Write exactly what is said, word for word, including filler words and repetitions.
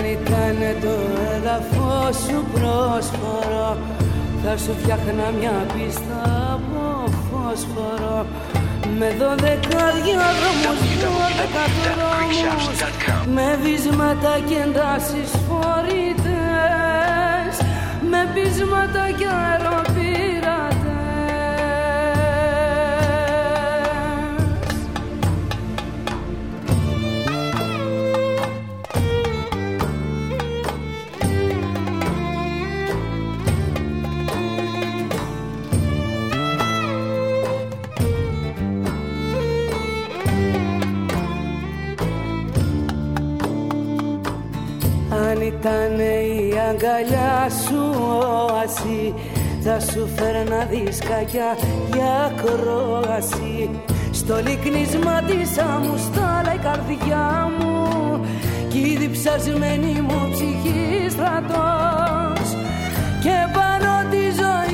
Ήτανε το έδαφος σου πρόσφορο, θα σου φτιάχνα μια πίστα από φόσφορο, με δώδεκα διαδρόμους, δώδεκα δρόμους, με βίσματα και εντάσεις φορητές, με πείσματα και αεροπειρατές. Αν ήτανε η αγκαλιά σου όαση, θα σου φέρνα δισκάκια για κρόαση. Στο λυκνίσμα της άμμου στάλα η καρδιά μου, κι η διψασμένη μου ψυχή στρατός, και πάνω τη ζωή